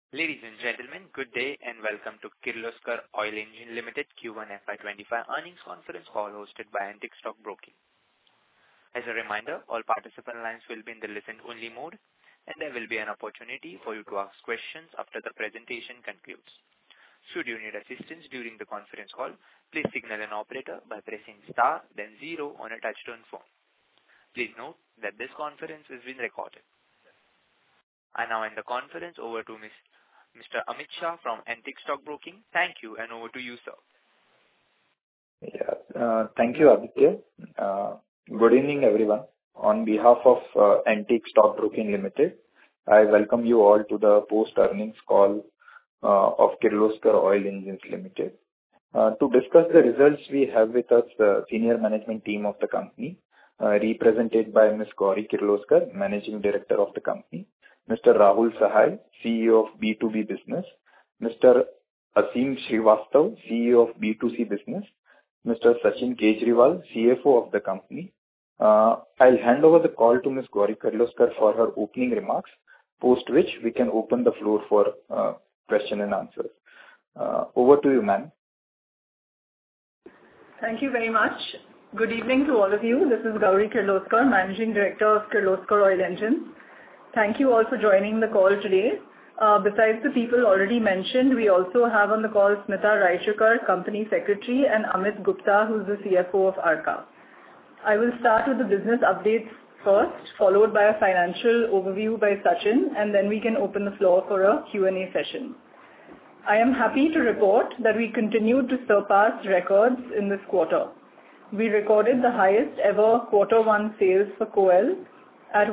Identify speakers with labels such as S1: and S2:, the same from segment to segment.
S1: Ladies and gentlemen, good day and welcome to Kirloskar Oil Engine Limited Q1 FY25 earnings conference call hosted by Antique Stock Broking. As a reminder, all participant lines will be in the listen-only mode, and there will be an opportunity for you to ask questions after the presentation concludes. Should you need assistance during the conference call, please signal an operator by pressing star then 0 on a touch-tone phone. Please note that this conference is being recorded. I now hand the conference over to Mr. Amit Shah from Antique Stock Broking. Thank you, and over to you, sir.
S2: Thank you, Aditya. Good evening, everyone. On behalf of Antique Stock Broking Limited, I welcome you all to the post-earnings call of Kirloskar Oil Engines Limited. To discuss the results, we have with us the senior management team of the company, represented by Ms. Gauri Kirloskar, Managing Director of the company, Mr. Rahul Sahai, CEO of B2B Business, Mr. Aseem Srivastav, CEO of B2C Business, Mr. Sachin Kejriwal, CFO of the company. I'll hand over the call to Ms. Gauri Kirloskar for her opening remarks, post which we can open the floor for question and answers. Over to you, ma'am.
S3: Thank you very much. Good evening to all of you. This is Gauri Kirloskar, Managing Director of Kirloskar Oil Engines. Thank you all for joining the call today. Besides the people already mentioned, we also have on the call Smita Raichurkar, Company Secretary, and Amit Gupta, who's the CFO of Arka. I will start with the business updates first, followed by a financial overview by Sachin, and then we can open the floor for a Q&A session. I am happy to report that we continued to surpass records in this quarter. We recorded the highest ever Q1 sales for KOEL at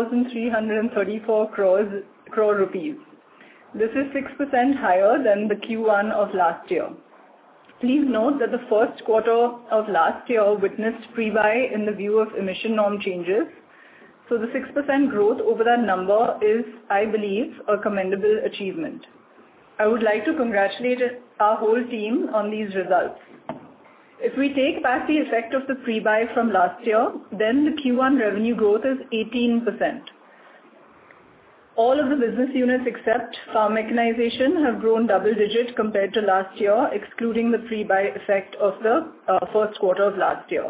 S3: 1,334 crore rupees. This is 6% higher than the Q1 of last year. Please note that the first quarter of last year witnessed pre-buy in the view of emission norm changes. So the 6% growth over that number is, I believe, a commendable achievement. I would like to congratulate our whole team on these results. If we take back the effect of the pre-buy from last year, then the Q1 revenue growth is 18%. All of the business units except farm mechanization have grown double-digit compared to last year, excluding the pre-buy effect of the first quarter of last year.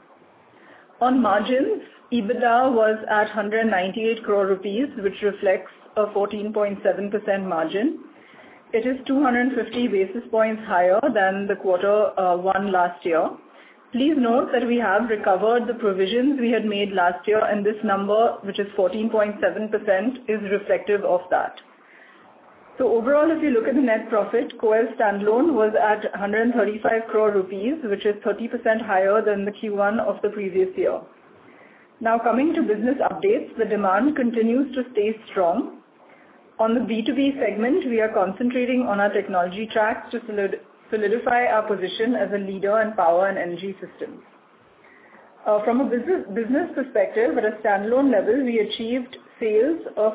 S3: On margins, EBITDA was at 198 crore rupees, which reflects a 14.7% margin. It is 250 basis points higher than the Q1 last year. Please note that we have recovered the provisions we had made last year, and this number, which is 14.7%, is reflective of that. So overall, if you look at the net profit, KOEL standalone was at 135 crore rupees, which is 30% higher than the Q1 of the previous year. Now coming to business updates, the demand continues to stay strong. On the B2B segment, we are concentrating on our technology tracks to solidify our position as a leader in power and energy systems. From a business perspective, at a standalone level, we achieved sales of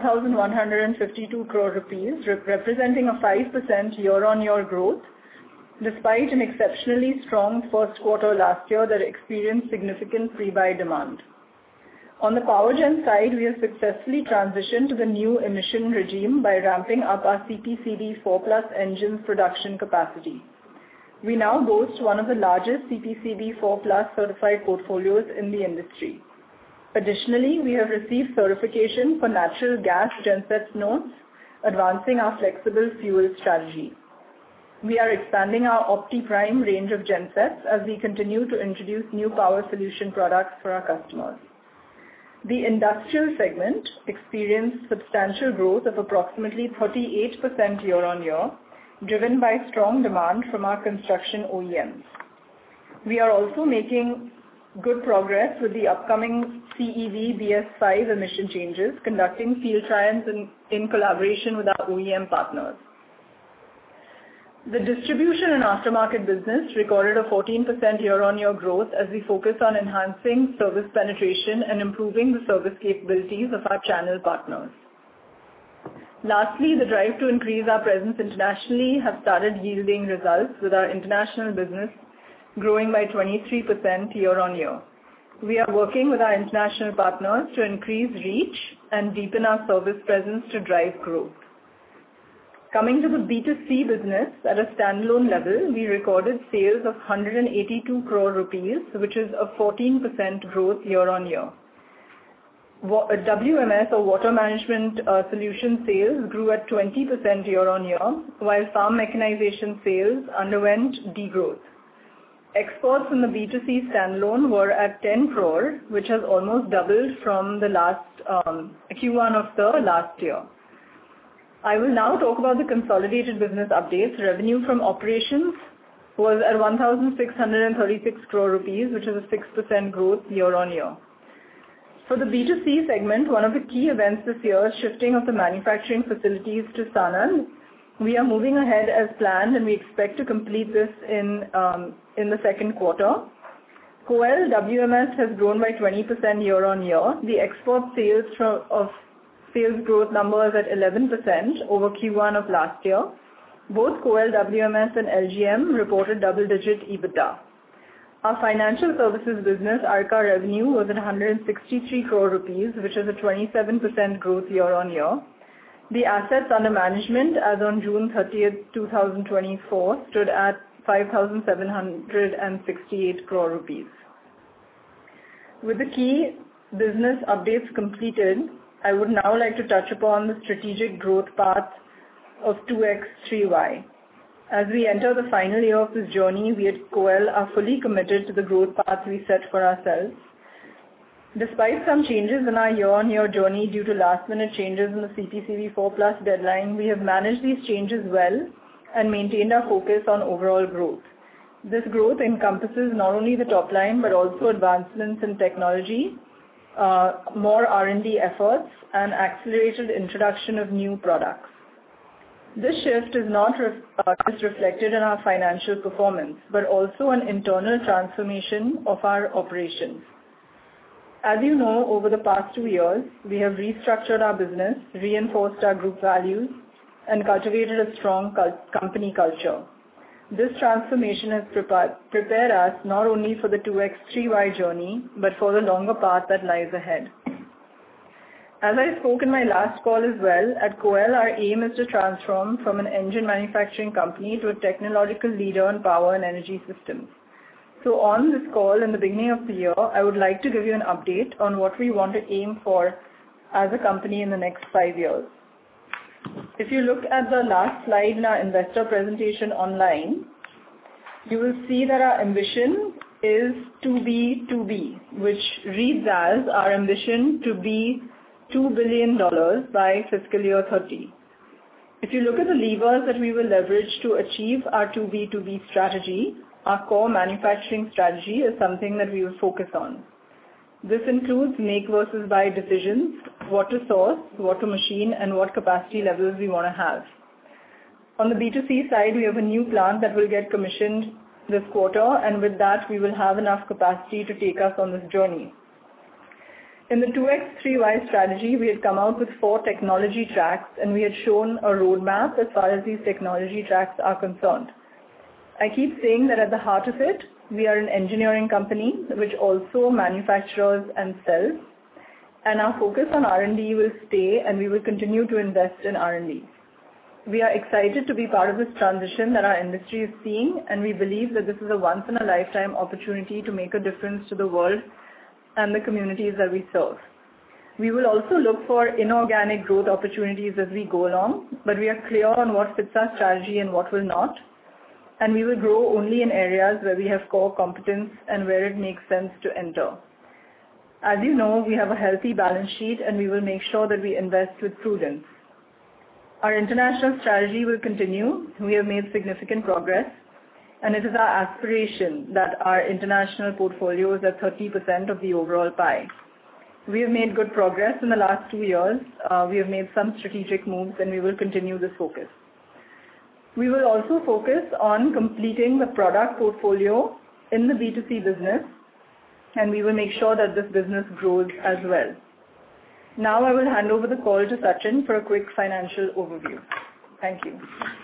S3: 1,152 crore rupees, representing a 5% year-on-year growth, despite an exceptionally strong first quarter last year that experienced significant pre-buy demand. On the power gen side, we have successfully transitioned to the new emission regime by ramping up our CPCB 4+ engines production capacity. We now boast one of the largest CPCB 4+ certified portfolios in the industry. Additionally, we have received certification for natural gas gensets nodes, advancing our flexible fuel strategy. We are expanding our OptiPrime range of gensets as we continue to introduce new power solution products for our customers. The industrial segment experienced substantial growth of approximately 38% year-on-year, driven by strong demand from our construction OEMs. We are also making good progress with the upcoming CEV BS5 emission changes, conducting field trials in collaboration with our OEM partners. The distribution and aftermarket business recorded a 14% year-on-year growth as we focus on enhancing service penetration and improving the service capabilities of our channel partners. Lastly, the drive to increase our presence internationally has started yielding results, with our international business growing by 23% year-on-year. We are working with our international partners to increase reach and deepen our service presence to drive growth. Coming to the B2C business, at a standalone level, we recorded sales of 182 crore rupees, which is a 14% growth year-on-year. WMS or water management solution sales grew at 20% year-on-year, while farm mechanization sales underwent degrowth. Exports in the B2C standalone were at 10 crore, which has almost doubled from the last Q1 of the last year. I will now talk about the consolidated business updates. Revenue from operations was at 1,636 crore rupees, which is a 6% growth year-on-year. For the B2C segment, one of the key events this year is shifting of the manufacturing facilities to Sanand. We are moving ahead as planned, and we expect to complete this in the second quarter. KOEL WMS has grown by 20% year-on-year. The export sales growth number is at 11% over Q1 of last year. Both KOEL WMS and LGM reported double-digit EBITDA. Our financial services business, Arka revenue, was at 163 crore rupees, which is a 27% growth year-on-year. The assets under management as on June 30th, 2024 stood at 5,768 crore rupees. With the key business updates completed, I would now like to touch upon the strategic growth path of 2X3Y. As we enter the final year of this journey, we at KOEL are fully committed to the growth path we set for ourselves. Despite some changes in our year-on-year journey due to last-minute changes in the CPCB 4+ deadline, we have managed these changes well and maintained our focus on overall growth. This growth encompasses not only the top line but also advancements in technology, more R&D efforts, and accelerated introduction of new products. This shift is not just reflected in our financial performance, but also an internal transformation of our operations. As you know, over the past 2 years, we have restructured our business, reinforced our group values, and cultivated a strong company culture. This transformation has prepared us not only for the 2X3Y journey, but for the longer path that lies ahead. As I spoke in my last call as well, at KOEL, our aim is to transform from an engine manufacturing company to a technological leader in power and energy systems. So on this call in the beginning of the year, I would like to give you an update on what we want to aim for as a company in the next 5 years. If you look at the last slide in our investor presentation online, you will see that our ambition is to be, which reads as our ambition to be $2 billion by fiscal year 30. If you look at the levers that we will leverage to achieve our 2B strategy, our core manufacturing strategy is something that we will focus on. This includes make versus buy decisions, what to source, what to machine, and what capacity levels we want to have. On the B2C side, we have a new plant that will get commissioned this quarter, and with that, we will have enough capacity to take us on this journey. In the 2X3Y strategy, we had come out with 4 technology tracks, and we had shown a roadmap as far as these technology tracks are concerned. I keep saying that at the heart of it, we are an engineering company which also manufactures and sells, and our focus on R&D will stay, and we will continue to invest in R&D. We are excited to be part of this transition that our industry is seeing, and we believe that this is a once-in-a-lifetime opportunity to make a difference to the world and the communities that we serve. We will also look for inorganic growth opportunities as we go along, but we are clear on what fits our strategy and what will not, and we will grow only in areas where we have core competence and where it makes sense to enter. As you know, we have a healthy balance sheet, and we will make sure that we invest with prudence. Our international strategy will continue. We have made significant progress, and it is our aspiration that our international portfolio is at 30% of the overall pie. We have made good progress in the last 2 years. We have made some strategic moves, and we will continue this focus. We will also focus on completing the product portfolio in the B2C business, and we will make sure that this business grows as well. Now I will hand over the call to Sachin for a quick financial overview. Thank you.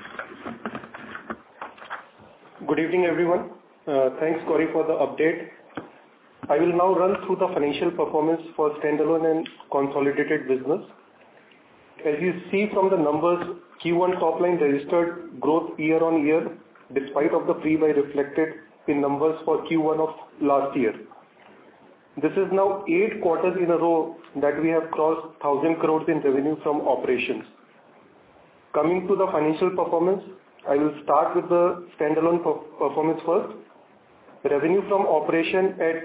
S4: Good evening, everyone. Thanks, Gauri, for the update. I will now run through the financial performance for standalone and consolidated business. As you see from the numbers Q1 top line registered growth year-on-year despite of the pre-buy reflected in numbers for Q1 of last year. This is now 8 quarters in a row that we have crossed 1,000 crores in revenue from operations. Coming to the financial performance, I will start with the standalone performance first. Revenue from operation at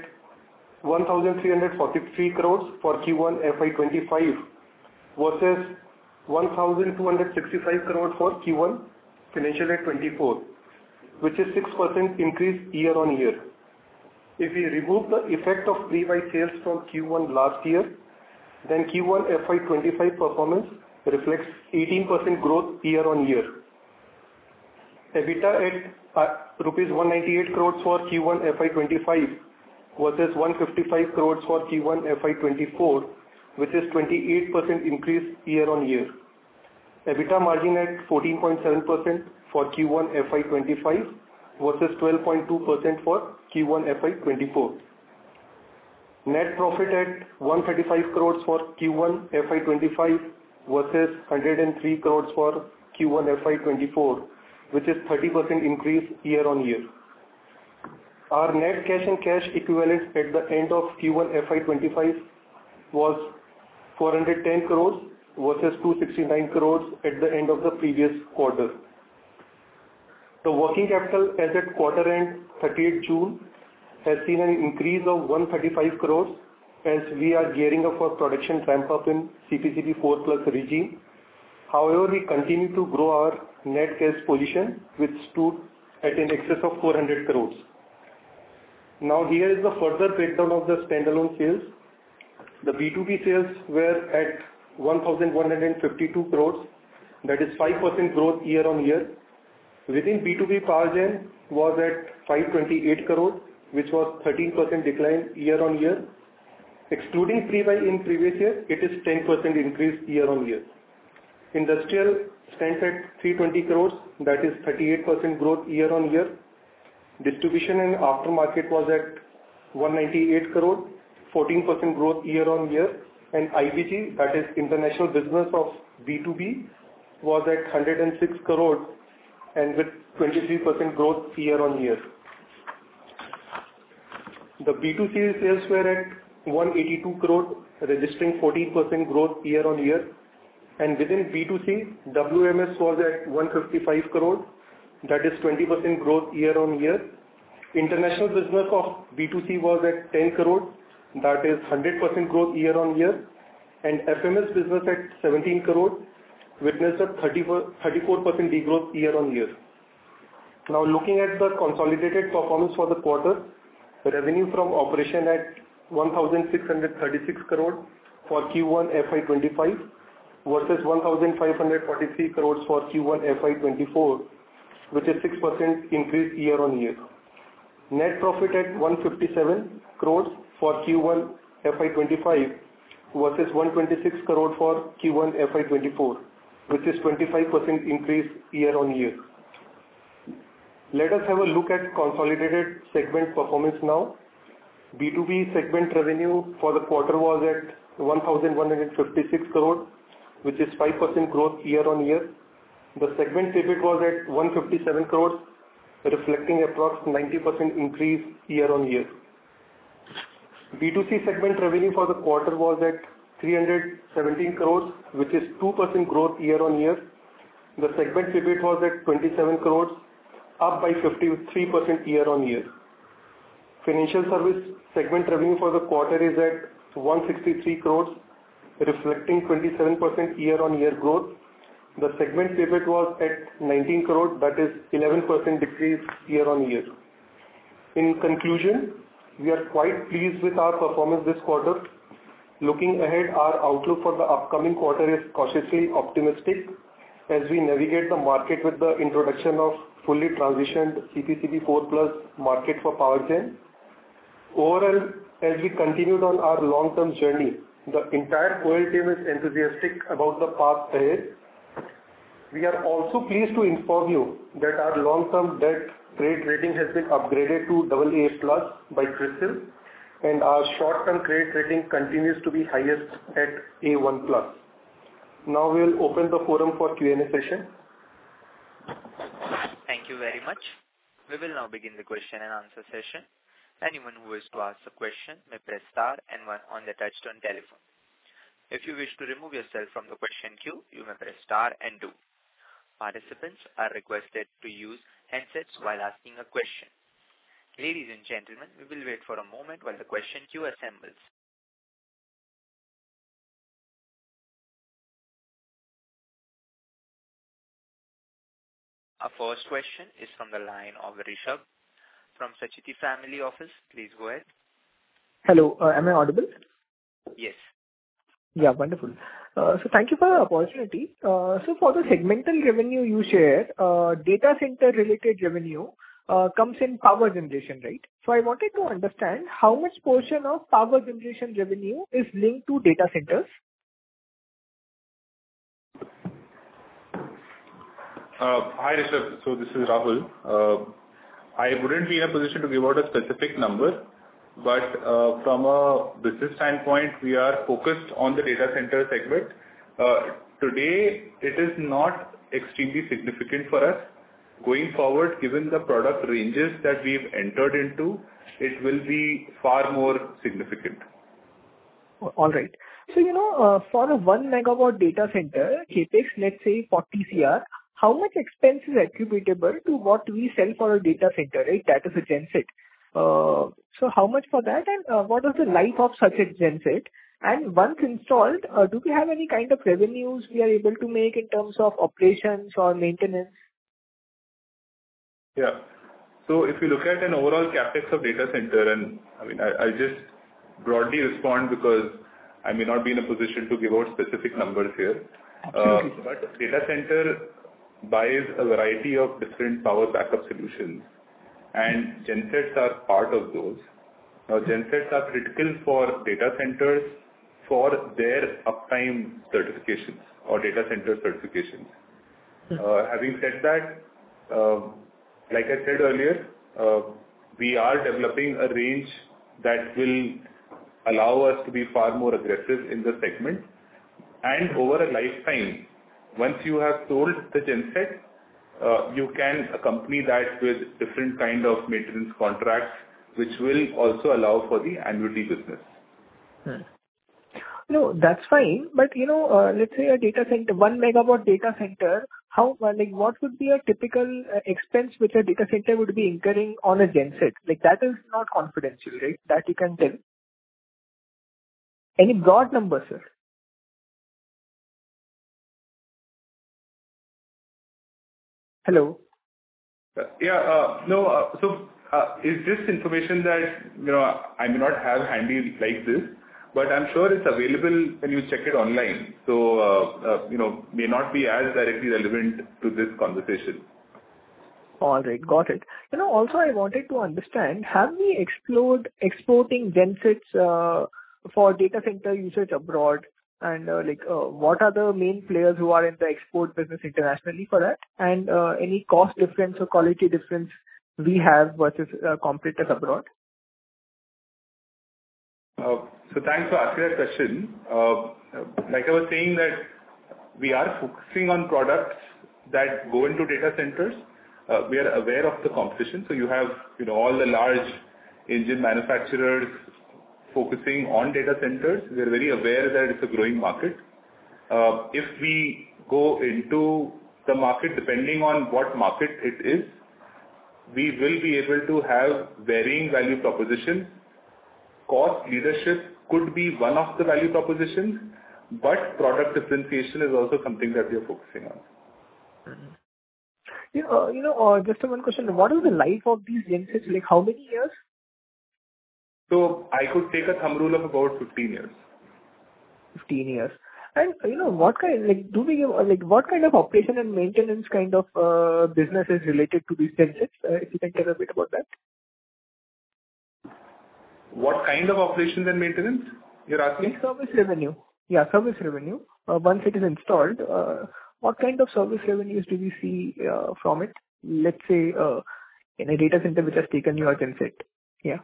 S4: 1,343 crores for Q1 FY25 versus 1,265 crores for Q1 financial year 24, which is 6% increase year-on-year. If we remove the effect of pre-buy sales from Q1 last year, then Q1 FY25 performance reflects 18% growth year-on-year. EBITDA at rupees 198 crores for Q1 FY25 versus 155 crores for Q1 FY24, which is 28% increase year-on-year. EBITDA margin at 14.7% for Q1 FY25 versus 12.2% for Q1 FY24. Net profit at 135 crores for Q1 FY25 versus 103 crores for Q1 FY24, which is 30% increase year-on-year. Our net cash and cash equivalents at the end of Q1 FY25 was 410 crores versus 269 crores at the end of the previous quarter. The working capital as at quarter end 30th June has seen an increase of 135 crores as we are gearing up for production ramp up in CPCB 4+ regime. However, we continue to grow our net cash position, which stood at in excess of 400 crores. Now here is the further breakdown of the standalone sales. The B2B sales were at 1,152 crores, that is 5% growth year-on-year. Within B2B, Power Gen was at 528 crores, which was 13% decline year-on-year. Excluding pre-buy in previous year, it is 10% increase year-on-year. Industrial stands at 320 crores, that is 38% growth year-on-year. Distribution and aftermarket was at 198 crores, 14% growth year-on-year. And IBG, that is international business of B2B, was at 106 crores and with 23% growth year-on-year. The B2C sales were at 182 crores, registering 14% growth year-on-year. And within B2C, WMS was at 155 crores, that is 20% growth year-on-year. International business of B2C was at 10 crores, that is 100% growth year-on-year. And FMS business at 17 crores, witnessed a 34% degrowth year-on-year. Now looking at the consolidated performance for the quarter, revenue from operation at 1,636 crores for Q1 FY25 versus 1,543 crores for Q1 FY24, which is 6% increase year-on-year. Net profit at 157 crores for Q1 FY25 versus 126 crores for Q1 FY24, which is 25% increase year-on-year. Let us have a look at consolidated segment performance now. B2B segment revenue for the quarter was at 1,156 crores, which is 5% growth year-on-year. The segment EBIT was at 157 crores, reflecting approx 90% increase year-on-year. B2C segment revenue for the quarter was at 317 crores, which is 2% growth year-on-year. The segment EBIT was at 27 crores, up by 53% year-on-year. Financial service segment revenue for the quarter is at 163 crores, reflecting 27% year-on-year growth. The segment EBIT was at 19 crores, that is 11% decrease year-on-year. In conclusion, we are quite pleased with our performance this quarter. Looking ahead, our outlook for the upcoming quarter is cautiously optimistic as we navigate the market with the introduction of fully transitioned CPCB 4+ market for Power Gen. Overall, as we continued on our long-term journey, the entire KOEL team is enthusiastic about the path ahead. We are also pleased to inform you that our long-term debt credit rating has been upgraded to AA+ by CRISIL, and our short-term credit rating continues to be highest at A1+. Now we'll open the forum for Q&A session.
S1: Thank you very much. We will now begin the question and answer session. Anyone who wishes to ask a question may press star and 1 on the touchtone telephone. If you wish to remove yourself from the question queue, you may press star and 2. Participants are requested to use handsets while asking a question. Ladies and gentlemen, we will wait for a moment while the question queue assembles. Our first question is from the line of Rishabh from Sacheti Family Office. Please go ahead.
S5: Hello, am I audible?
S1: Yes.
S5: Yeah, wonderful. So thank you for the opportunity. So for the segmental revenue you share, data center related revenue comes in power generation, right? So I wanted to understand how much portion of power generation revenue is linked to data centers.
S6: Hi Rishabh, so this is Rahul. I wouldn't be in a position to give out a specific number, but from a business standpoint, we are focused on the data center segment. Today, it is not extremely significant for us. Going forward, given the product ranges that we've entered into, it will be far more significant.
S5: All right. So, for a 1 megawatt data center, capex, let's say 40 CR, how much expense is attributable to what we sell for a data center, right? That is a genset. So how much for that, and what is the life of such a genset? And once installed, do we have any kind of revenues we are able to make in terms of operations or maintenance?
S6: Yeah. So if you look at an overall capex of data center, and I mean, I'll just broadly respond because I may not be in a position to give out specific numbers here. But data center buys a variety of different power backup solutions, and gensets are part of those. Now, gensets are critical for data centers for their uptime certifications or data center certifications. Having said that, like I said earlier, we are developing a range that will allow us to be far more aggressive in the segment. And over a lifetime, once you have sold the genset, you can accompany that with different kind of maintenance contracts, which will also allow for the annuity business.
S5: No, that's fine. But, let's say a data center, 1 megawatt data center, what would be a typical expense which a data center would be incurring on a genset? Like, that is not confidential, right? That you can tell. Any broad number, sir? Hello?
S6: Is this information that, I may not have handy like this, but I'm sure it's available when you check it online. So, may not be as directly relevant to this conversation.
S5: All right, got it. Also I wanted to understand, have we explored exporting gensets for data center usage abroad? And what are the main players who are in the export business internationally for that? And any cost difference or quality difference we have versus competitors abroad?
S6: So thanks for asking that question. Like I was saying that we are focusing on products that go into data centers. We are aware of the competition. So you have, all the large engine manufacturers focusing on data centers. We are very aware that it's a growing market. If we go into the market, depending on what market it is, we will be able to have varying value propositions. Cost leadership could be one of the value propositions, but product differentiation is also something that we are focusing on.
S5: Just one question. What is the life of these gensets? Like, how many years?
S6: So I could take a thumb rule of about 15 years.
S5: 15 years. And what kind, what kind of operation and maintenance kind of business is related to these gensets? If you can tell a bit about that.
S6: What kind of operations and maintenance you're asking?
S5: Like service revenue. Yeah, service revenue. Once it is installed, what kind of service revenues do we see from it? Let's say in a data center which has taken your genset. Yeah.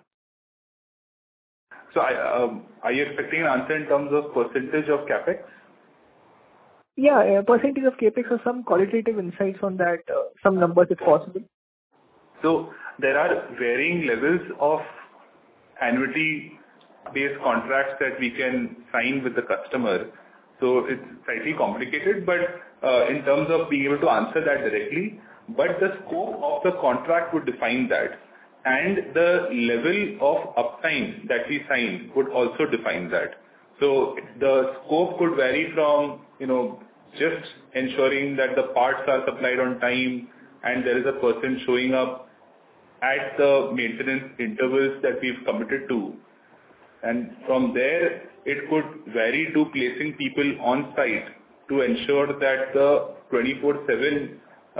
S6: So are you expecting an answer in terms of percentage of capex?
S5: Yeah, percentage of CapEx or some qualitative insights on that, some numbers if possible.
S6: So there are varying levels of annuity-based contracts that we can sign with the customer. So it's slightly complicated, but in terms of being able to answer that directly, but the scope of the contract would define that, and the level of uptime that we sign would also define that. So the scope could vary from, just ensuring that the parts are supplied on time and there is a person showing up at the maintenance intervals that we've committed to. And from there, it could vary to placing people on site to ensure that the 24/7,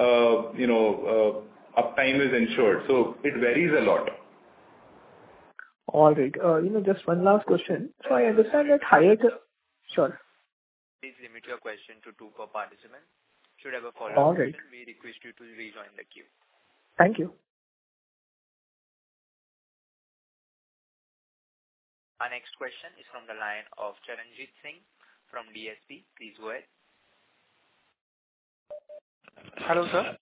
S6: uptime is ensured. So it varies a lot.
S5: All right. Just one last question. So I understand that higher... Sure.
S1: Please limit your question to 2 per participant. Should have a
S5: All
S1: follow-up
S5: right.
S1: question, we request you to rejoin the queue.
S5: Thank you.
S1: Our next question is from the line of Charanjit Singh from DSP. Please go ahead.
S7: Hello, sir.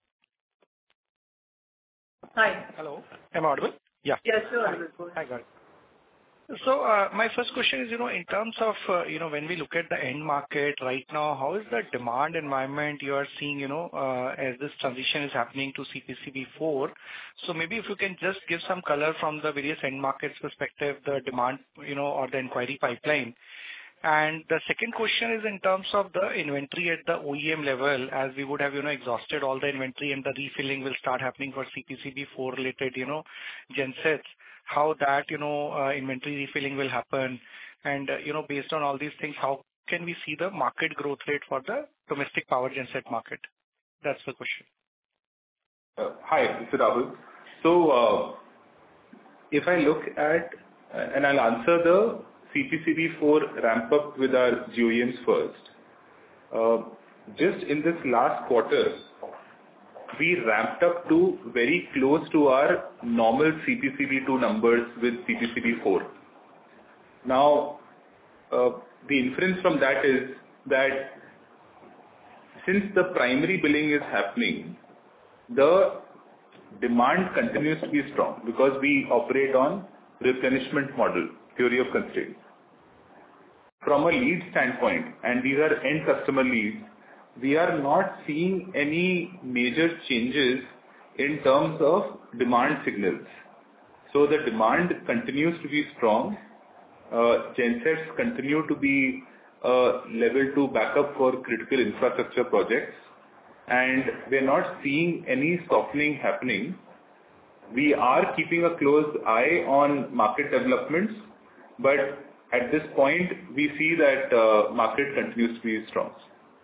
S3: Hi.
S7: Hello. Am I audible? Yeah.
S3: Yes, sure.
S7: Hi, got it. So, my first question is, in terms of, when we look at the end market right now, how is the demand environment you are seeing, as this transition is happening to CPCB IV? So maybe if you can just give some color from the various end markets perspective, the demand, or the inquiry pipeline. And the second question is in terms of the inventory at the OEM level, as we would have, exhausted all the inventory and the refilling will start happening for CPCB IV related, gensets, how that, inventory refilling will happen. And, based on all these things, how can we see the market growth rate for the domestic power genset market? That's the question.
S6: Hi, this is Rahul. So, if I look at, and I'll answer the CPCB IV ramp up with our GOEMs first. Just in this last quarter, we ramped up to very close to our normal CPCB II numbers with CPCB IV. Now, the inference from that is that since the primary billing is happening, the demand continues to be strong because we operate on replenishment model, theory of constraints. From a lead standpoint, and these are end customer leads, we are not seeing any major changes in terms of demand signals. So the demand continues to be strong. Gensets continue to be level 2 backup for critical infrastructure projects, and we're not seeing any softening happening. We are keeping a close eye on market developments, but at this point, we see that market continues to be strong.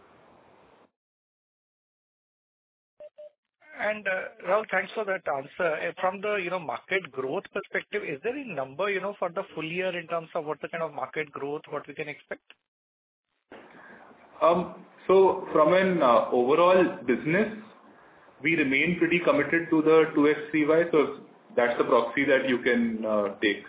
S7: And Rahul, thanks for that answer. From the market growth perspective, is there a number for the full year in terms of what the kind of market growth what we can expect?
S6: So from an overall business, we remain pretty committed to the 2x3y. So that's the proxy that you can take.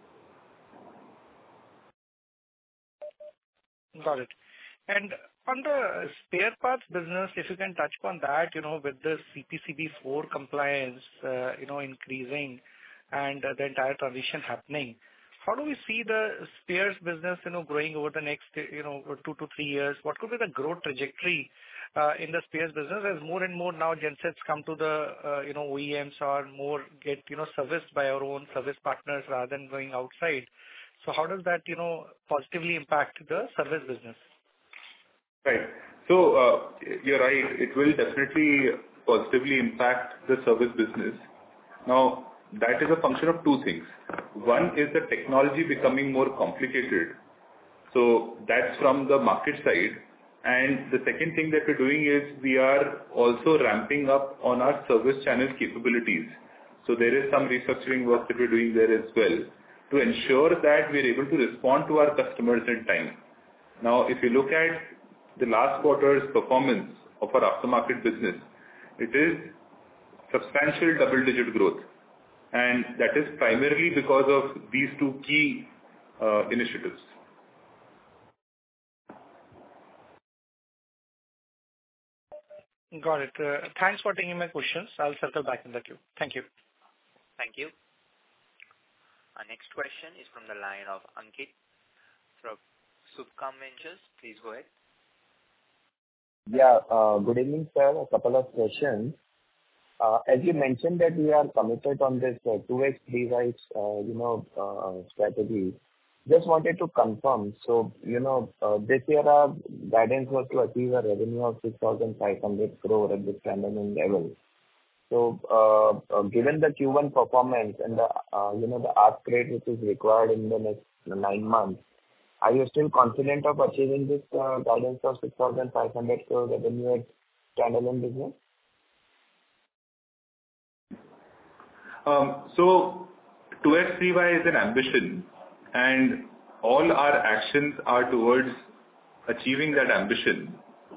S7: Got it. And on the spare parts business, if you can touch upon that, with the CPCB IV compliance, increasing and the entire transition happening, how do we see the spares business, growing over the next, 2 to 3 years? What could be the growth trajectory in the spares business as more and more now gensets come to the, OEMs or more get, serviced by our own service partners rather than going outside? So how does that, positively impact the service business?
S6: Right. So, you're right. It will definitely positively impact the service business. Now, that is a function of 2 things. One is the technology becoming more complicated. So that's from the market side. And the second thing that we're doing is we are also ramping up on our service channel capabilities. So there is some restructuring work that we're doing there as well to ensure that we're able to respond to our customers in time. Now, if you look at the last quarter's performance of our aftermarket business, it is substantial double-digit growth. And that is primarily because of these 2 key initiatives.
S7: Got it. Thanks for taking my questions. I'll circle back in the queue. Thank you.
S1: Thank you. Our next question is from the line of Ankit from Subhkam Ventures. Please go ahead.
S8: Yeah, good evening, sir. A couple of questions. As you mentioned that we are committed on this 2x, 3y, strategy. Just wanted to confirm. So, this year our guidance was to achieve a revenue of 6,500 crore at the standalone level. So, given the Q1 performance and the ask rate which is required in the next 9 months, are you still confident of achieving this guidance of 6,500 crore revenue at standalone business?
S6: So 2x, 3y is an ambition, and all our actions are towards achieving that ambition.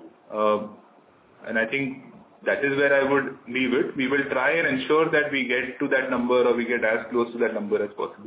S6: And I think that is where I would leave it. We will try and ensure that we get to that number or we get as close to that number as possible.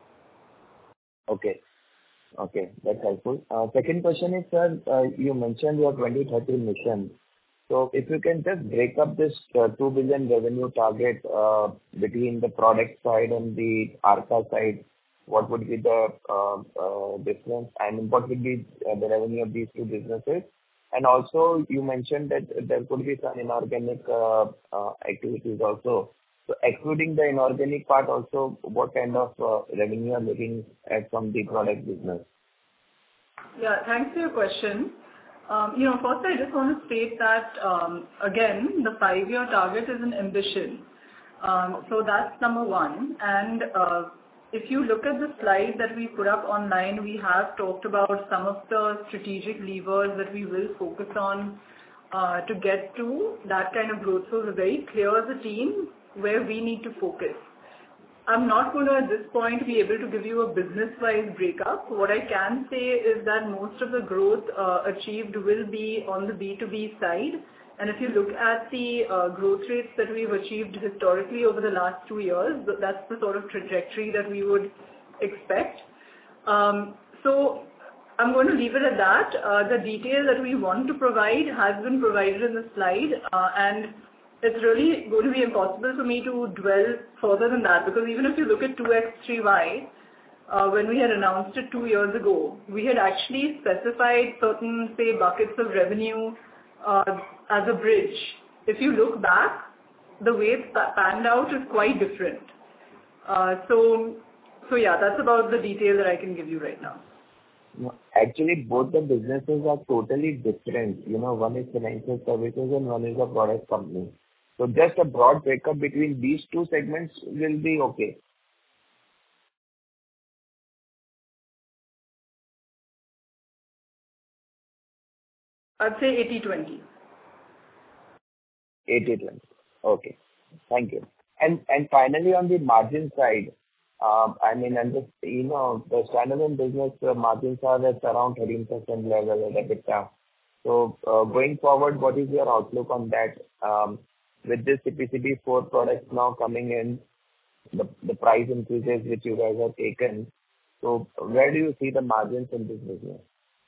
S8: Okay, that's helpful. Second question is, sir, you mentioned your 2030 mission. So if you can just break up this 2 billion revenue target between the product side and the ARPA side, what would be the difference, and what would be the revenue of these two businesses? And also, you mentioned that there could be some inorganic activities also. So excluding the inorganic part also, what kind of revenue are looking at from the product business?
S3: Yeah, thanks for your question. First I just want to state that, again, the 5-year target is an ambition. So that's number one. And if you look at the slide that we put up online, we have talked about some of the strategic levers that we will focus on to get to that kind of growth. So we're very clear as a team where we need to focus. I'm not going to at this point be able to give you a business-wise breakup. What I can say is that most of the growth achieved will be on the B2B side. And if you look at the growth rates that we've achieved historically over the last 2 years, that's the sort of trajectory that we would expect. So I'm going to leave it at that. The detail that we want to provide has been provided in the slide, and it's really going to be impossible for me to dwell further than that, because even if you look at 2x, 3y, when we had announced it 2 years ago, we had actually specified certain, say, buckets of revenue as a bridge. If you look back, the way it's panned out is quite different. So yeah, that's about the detail that I can give you right now.
S8: Actually, both the businesses are totally different. One is financial services and one is a product company. So just a broad breakup between these two segments will be okay.
S3: I'd say 80-20.
S8: 80-20. Okay. Thank you. And finally, on the margin side, and just, the standalone business margins are at around 13% level at EBITDA. So, going forward, what is your outlook on that? With this CPCB 4 products now coming in, the price increases which you guys have taken, so where do you see the margins in this business?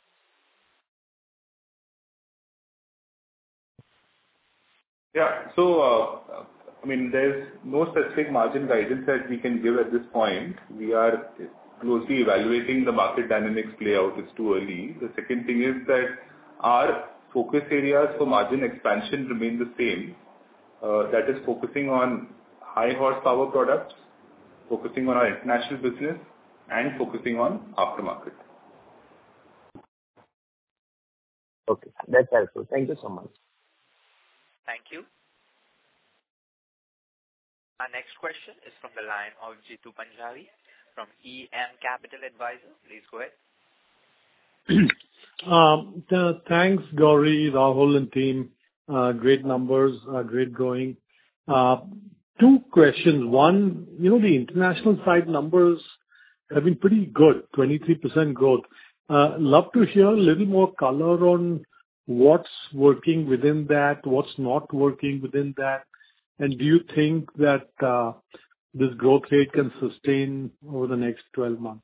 S6: Yeah. So, there's no specific margin guidance that we can give at this point. We are closely evaluating the market dynamics play out. It's too early. The second thing is that our focus areas for margin expansion remain the same. That is focusing on high horsepower products, focusing on our international business, and focusing on aftermarket.
S8: Okay, that's helpful. Thank you so much.
S1: Thank you. Our next question is from the line of Jitu Panjabi from EM Capital Advisors. Please go ahead.
S9: Thanks, Gauri, Rahul, and team. Great numbers, great going. 2 questions. One, the international side numbers have been pretty good, 23% growth. Love to hear a little more color on what's working within that, what's not working within that, and do you think that this growth rate can sustain over the next 12 months?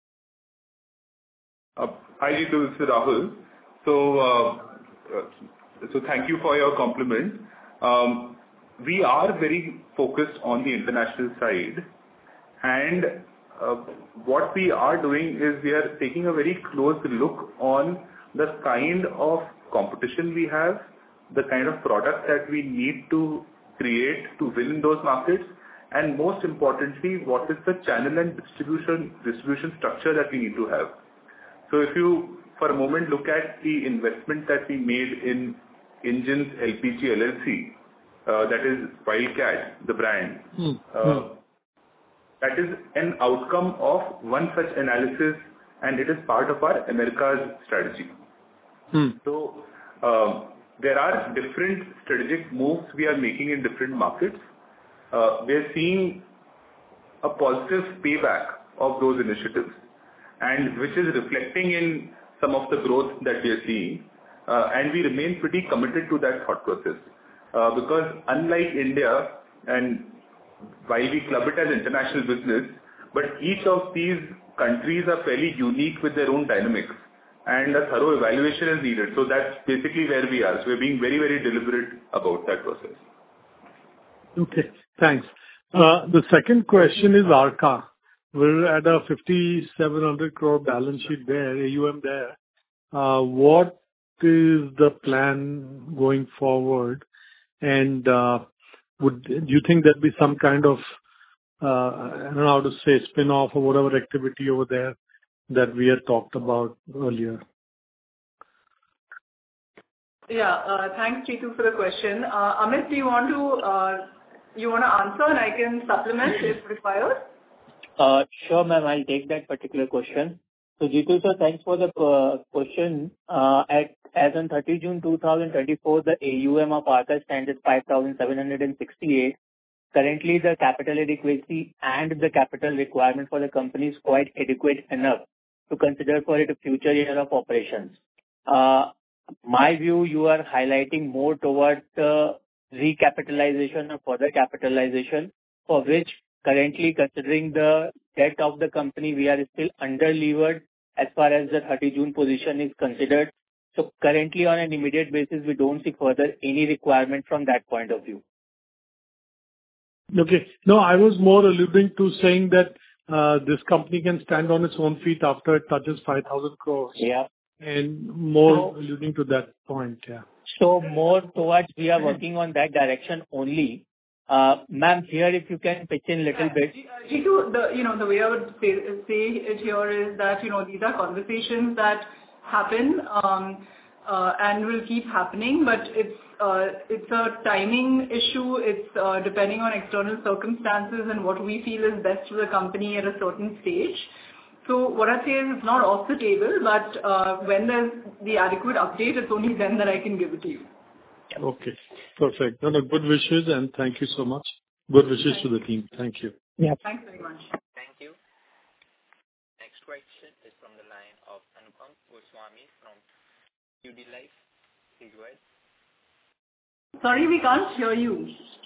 S6: Hi, Jitu, this is Rahul. So, thank you for your compliment. We are very focused on the international side, and what we are doing is we are taking a very close look on the kind of competition we have, the kind of product that we need to create to win in those markets, and most importantly, what is the channel and distribution structure that we need to have. So if you, for a moment, look at the investment that we made in Engines LPG LLC, that is Wildcat, the brand. That is an outcome of one such analysis, and it is part of our Americas strategy. So there are different strategic moves we are making in different markets. We are seeing a positive payback of those initiatives, and which is reflecting in some of the growth that we are seeing. And we remain pretty committed to that thought process. Because unlike India, and while we club it as international business, but each of these countries are fairly unique with their own dynamics, and a thorough evaluation is needed. So that's basically where we are. So we're being very, very deliberate about that process.
S9: Okay, thanks. The second question is Arka. We're at a 5,700 crore balance sheet there, AUM there. What is the plan going forward? And do you think there'd be some kind of, I don't know how to say, spin-off or whatever activity over there that we had talked about earlier?
S3: Yeah, thanks, Chitu, for the question. Amit, do you want to answer, and I can supplement if required?
S10: Sure, ma'am. I'll take that particular question. So, Jitu sir, thanks for the question. As on 30 June 2024, the AUM of Arka stands at 5,768. Currently, the capital adequacy and the capital requirement for the company is quite adequate enough to consider for it a future year of operations. My view, you are highlighting more towards the recapitalization or further capitalization, for which currently, considering the debt of the company, we are still under-levered as far as the 30 June position is considered. So currently, on an immediate basis, we don't see further any requirement from that point of view.
S9: Okay. No, I was more alluding to saying that this company can stand on its own feet after it touches 5,000 crores.
S10: Yeah.
S9: And more alluding to that point, yeah.
S10: So more towards we are working on that direction only. Ma'am, here if you can pitch in a little bit.
S3: Jitu, the way I would say it here is that, these are conversations that happen and will keep happening, but it's a timing issue. It's depending on external circumstances and what we feel is best for the company at a certain stage. So what I say is it's not off the table, but when there's the adequate update, it's only then that I can give it to you.
S9: Okay, perfect. No, good wishes, and thank you so much. Good wishes to the team. Thank you.
S10: Yeah.
S3: Thanks very much.
S1: Thank you. Next question is from the line of Anupam Goswami from UD Life. Please go ahead.
S3: Sorry, we can't hear you.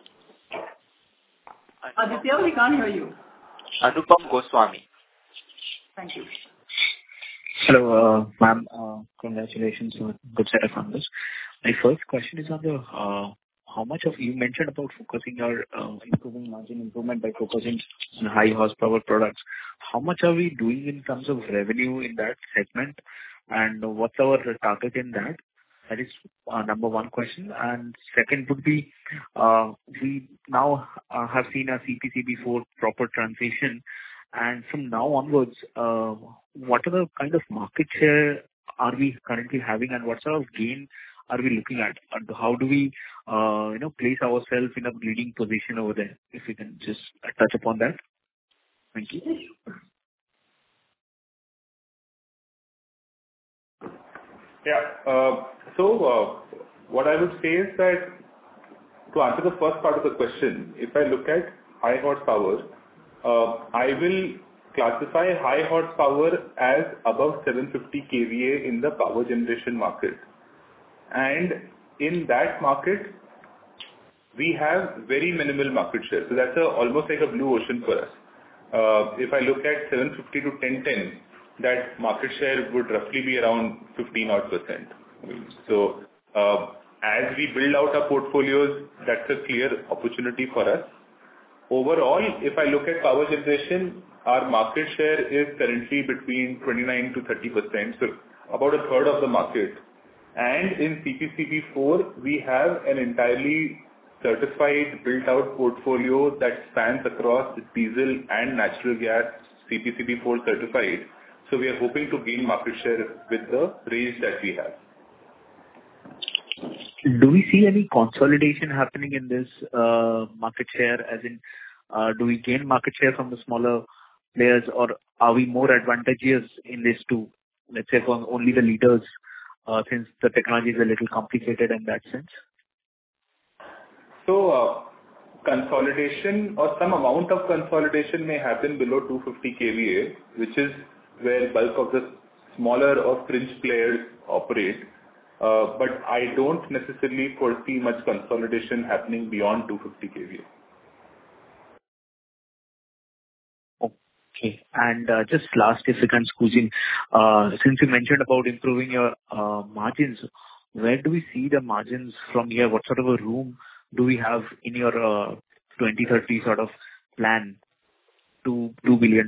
S3: Aditya, we can't hear you.
S1: Anupam Goswami.
S3: Thank you.
S11: Hello, ma'am. Congratulations on a good set of numbers. My first question is on the how much of you mentioned about focusing your improving margin improvement by focusing on high horsepower products. How much are we doing in terms of revenue in that segment, and what's our target in that? That is number one question. And second would be, we now have seen a CPCB4 proper transition, and from now onwards, what are the kind of market share are we currently having, and what sort of gain are we looking at? And how do we, place ourselves in a leading position over there? If you can just touch upon that. Thank you.
S6: Yeah. So what I would say is that to answer the first part of the question, if I look at high horsepower, I will classify high horsepower as above 750 kVA in the power generation market. And in that market, we have very minimal market share. So that's almost like a blue ocean for us. If I look at 750 to 1010, that market share would roughly be around 15%. So, as we build out our portfolios, that's a clear opportunity for us. Overall, if I look at power generation, our market share is currently between 29 to 30%, so about a third of the market. And in CPCB4, we have an entirely certified, built-out portfolio that spans across diesel and natural gas, CPCB4 certified. So we are hoping to gain market share with the range that we have.
S11: Do we see any consolidation happening in this market share? As in, do we gain market share from the smaller players, or are we more advantageous in this to, let's say, for only the leaders, since the technology is a little complicated in that sense?
S6: So, consolidation or some amount of consolidation may happen below 250 kVA, which is where bulk of the smaller or fringe players operate. But I don't necessarily foresee much consolidation happening beyond 250 kVA.
S11: Okay. And just last, if you can squeeze in, since you mentioned about improving your margins, where do we see the margins from here? What sort of a room do we have in your 2030 sort of plan to $2 billion?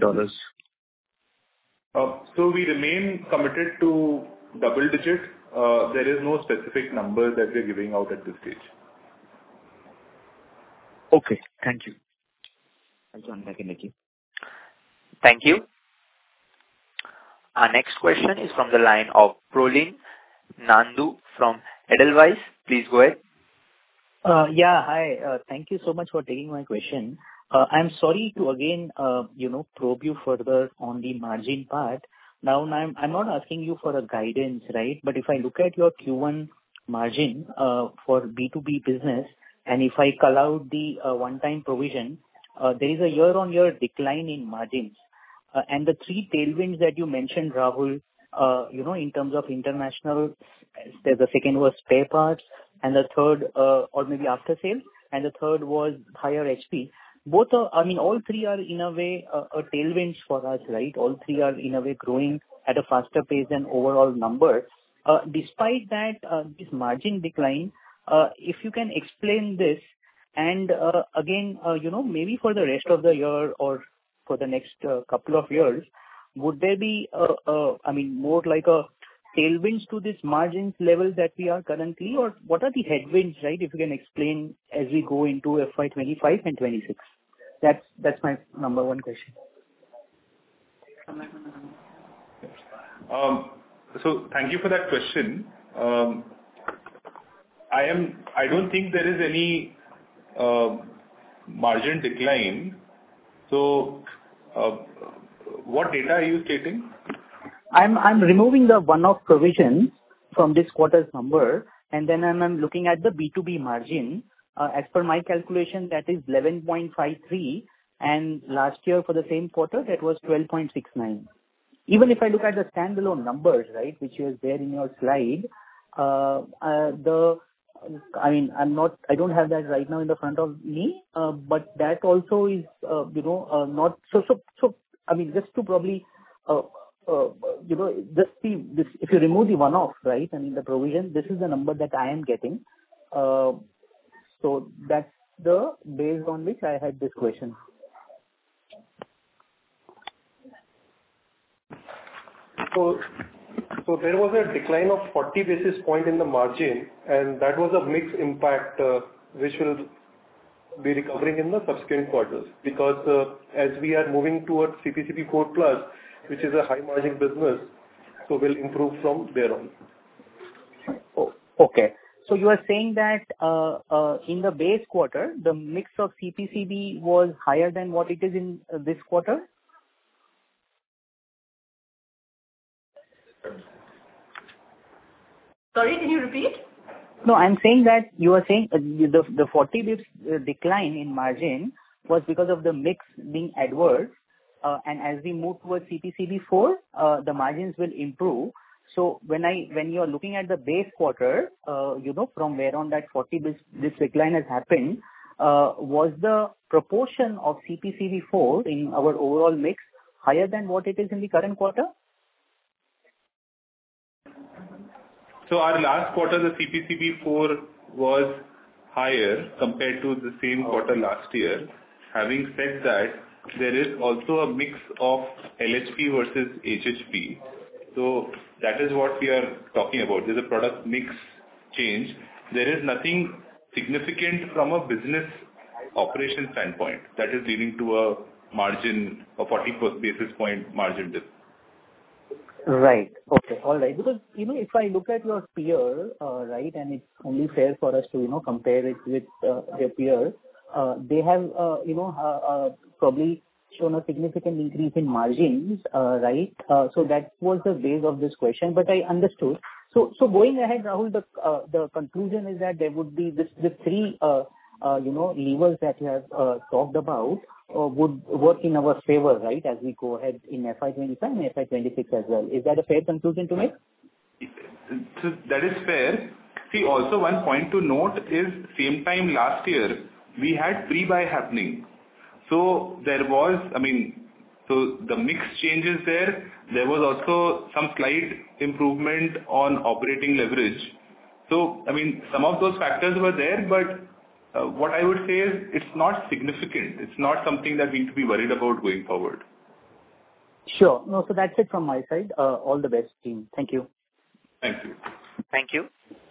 S6: So we remain committed to double digit. There is no specific number that we're giving out at this stage.
S11: Okay, thank you. I'll join back in the queue.
S1: Thank you. Our next question is from the line of Prolin Nandu from Edelweiss. Please go ahead.
S12: Yeah, hi. Thank you so much for taking my question. I'm sorry to again, probe you further on the margin part. Now, I'm not asking you for a guidance, right? But if I look at your Q1 margin for B2B business, and if I call out the one-time provision, there is a year-on-year decline in margins. And the three tailwinds that you mentioned, Rahul, in terms of international, the second was spare parts, and the third, or maybe after sales, and the third was higher HP. Both are, all three are in a way a tailwinds for us, right? All three are in a way growing at a faster pace than overall numbers. Despite that, this margin decline, if you can explain this, and again, maybe for the rest of the year or for the next couple of years, would there be, more like a tailwinds to this margins level that we are currently, or what are the headwinds, right? If you can explain as we go into FY25 and 26. That's my number one question.
S6: So thank you for that question. I don't think there is any margin decline. So what data are you stating?
S12: I'm removing the one-off provision from this quarter's number, and then I'm looking at the B2B margin. As per my calculation, that is 11.53, and last year for the same quarter, that was 12.69. Even if I look at the standalone numbers, right, which is there in your slide, I don't have that right now in the front of me, but that also is, not so. Just to probably, just see this. If you remove the one-off, right, the provision, this is the number that I am getting. So that's the base on which I had this question.
S4: So there was a decline of 40 basis point in the margin, and that was a mixed impact, which will be recovering in the subsequent quarters. Because as we are moving towards CPCB 4+, which is a high margin business, so we'll improve from there on.
S12: Oh, okay. So you are saying that in the base quarter, the mix of CPCB was higher than what it is in this quarter?
S3: Sorry, can you repeat?
S12: No, I'm saying that you are saying the 40 basis decline in margin was because of the mix being adverse, and as we move towards CPCB 4, the margins will improve. So when you are looking at the base quarter, from where on that 40 this decline has happened, was the proportion of CPCB 4 in our overall mix higher than what it is in the current quarter?
S6: So our last quarter, the CPCB 4 was higher compared to the same quarter last year. Having said that, there is also a mix of LHP versus HHP. So that is what we are talking about. There's a product mix change. There is nothing significant from a business operation standpoint that is leading to a margin, a 40 basis point margin dip.
S12: Right. Okay. All right. Because, if I look at your peer, right, and it's only fair for us to, compare it with their peer, they have, probably shown a significant increase in margins, right? So that was the base of this question, but I understood. So going ahead, Rahul, the conclusion is that there would be this three, levers that you have talked about would work in our favor, right, as we go ahead in FY25 and FY26 as well. Is that a fair conclusion to make?
S6: So that is fair. See, also one point to note is same time last year, we had pre-buy happening. So there was, so the mix changes there. There was also some slight improvement on operating leverage. So, some of those factors were there, but what I would say is it's not significant. It's not something that we need to be worried about going forward.
S12: Sure. No, so that's it from my side. All the best, team. Thank you.
S6: Thank you.
S1: Thank you.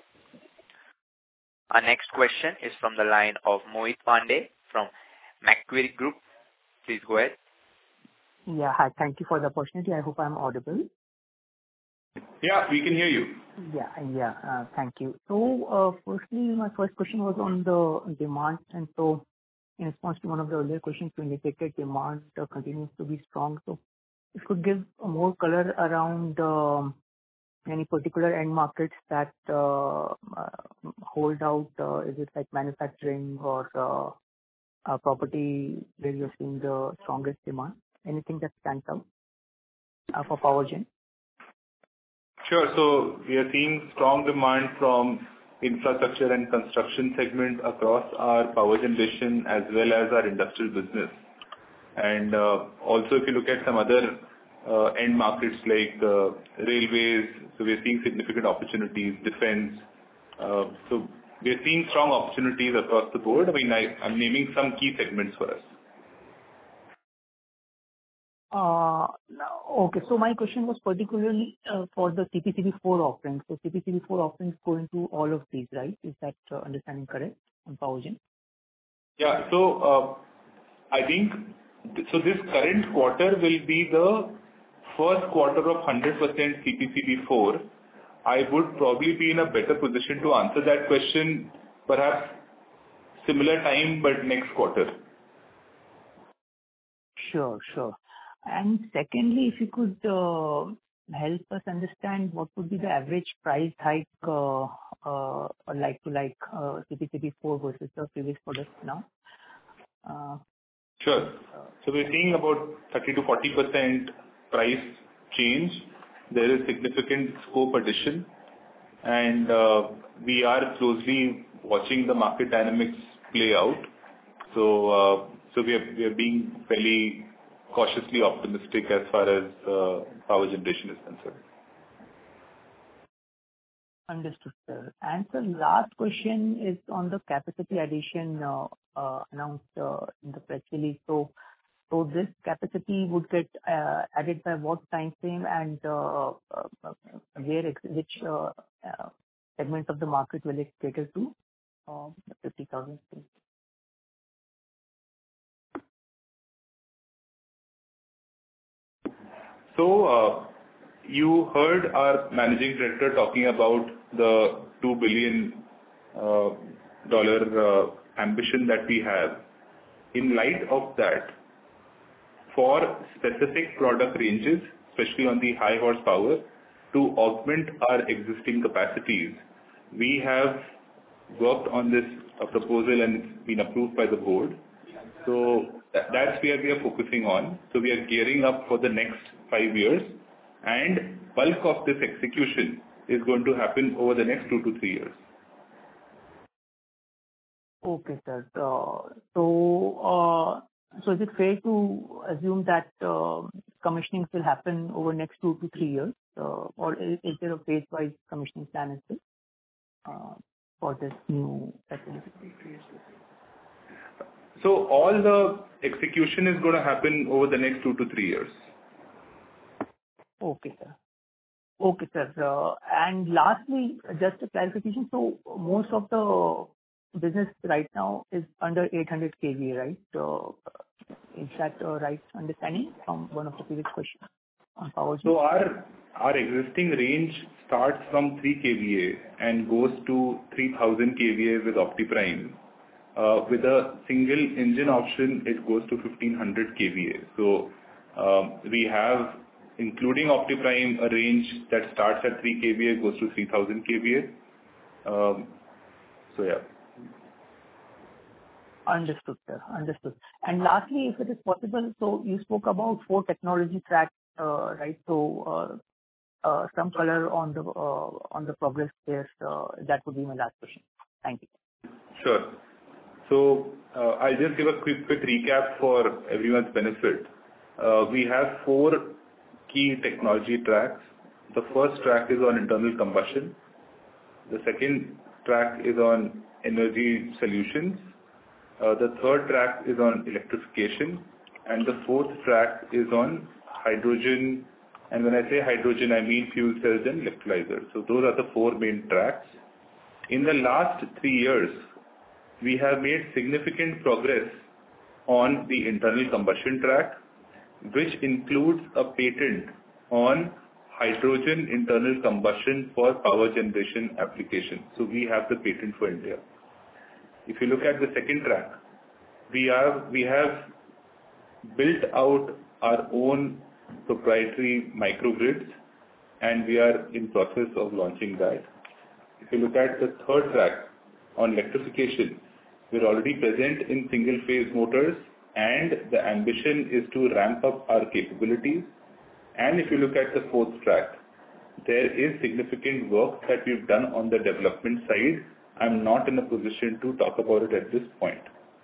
S1: Our next question is from the line of Mohit Pandey from Macquarie Group. Please go ahead.
S13: Yeah, hi. Thank you for the opportunity. I hope I'm audible.
S6: Yeah, we can hear you.
S13: Yeah. Thank you. So, firstly, my first question was on the demand. And so, in response to one of the earlier questions, you indicated demand continues to be strong. So, if you could give more color around any particular end markets that hold out, is it like manufacturing or property where you're seeing the strongest demand? Anything that stands out for power gen?
S6: Sure. So we are seeing strong demand from infrastructure and construction segment across our power generation as well as our industrial business. And also, if you look at some other end markets like railways, so we are seeing significant opportunities, defense. So we are seeing strong opportunities across the board. I'm naming some key segments for us.
S13: Okay. So my question was particularly for the CPCB 4 offerings. So CPCB 4 offerings go into all of these, right? Is that understanding correct on power gen?
S6: Yeah. So I think this current quarter will be the first quarter of 100% CPCB 4. I would probably be in a better position to answer that question, perhaps similar time, but next quarter.
S13: Sure. And secondly, if you could help us understand what would be the average price hike like to like CPCB 4 versus the previous products now?
S6: Sure. So we're seeing about 30 to 40% price change. There is significant scope addition, and we are closely watching the market dynamics play out. So we are being fairly cautiously optimistic as far as power generation is concerned.
S13: Understood, sir. And the last question is on the capacity addition announced in the press release. So this capacity would get added by what time frame and which segment of the market will it cater to? 50,000.
S6: So you heard our managing director talking about the $2 billion ambition that we have. In light of that, for specific product ranges, especially on the high horsepower, to augment our existing capacities, we have worked on this proposal and it's been approved by the board. So that's where we are focusing on. So we are gearing up for the next 5 years, and bulk of this execution is going to happen over the next 2 to 3 years.
S13: Okay, sir. So So is it fair to assume that commissioning will happen over next 2 to 3 years, or is there a phase-wise commissioning plan as well for this new facility?
S6: So all the execution is going to happen over the next 2 to 3 years.
S13: Okay, sir. Okay, sir. And lastly, just a clarification. So most of the business right now is under 800 kVA, right? Is that a right understanding from one of the previous questions on power?
S6: So our existing range starts from 3 kVA and goes to 3000 kVA with OptiPrime. With a single engine option, it goes to 1500 kVA. So we have, including OptiPrime, a range that starts at 3 kVA, goes to 3000 kVA. So yeah.
S13: Understood, sir. Understood. And lastly, if it is possible, so you spoke about 4 technology tracks, right? So some color on the progress there. That would be my last question. Thank you.
S6: Sure. So I'll just give a quick recap for everyone's benefit. We have 4 key technology tracks. The first track is on internal combustion. The second track is on energy solutions. The third track is on electrification. And the fourth track is on hydrogen. And when I say hydrogen, I mean fuel cells and electrolyzers. So those are the 4 main tracks. In the last 3 years, we have made significant progress on the internal combustion track, which includes a patent on hydrogen internal combustion for power generation application. So we have the patent for India. If you look at the second track, we have built out our own proprietary microgrids, and we are in process of launching that. If you look at the third track on electrification, we're already present in single-phase motors, and the ambition is to ramp up our capabilities. And if you look at the fourth track, there is significant work that we've done on the development side. I'm not in a position to talk about it at this point.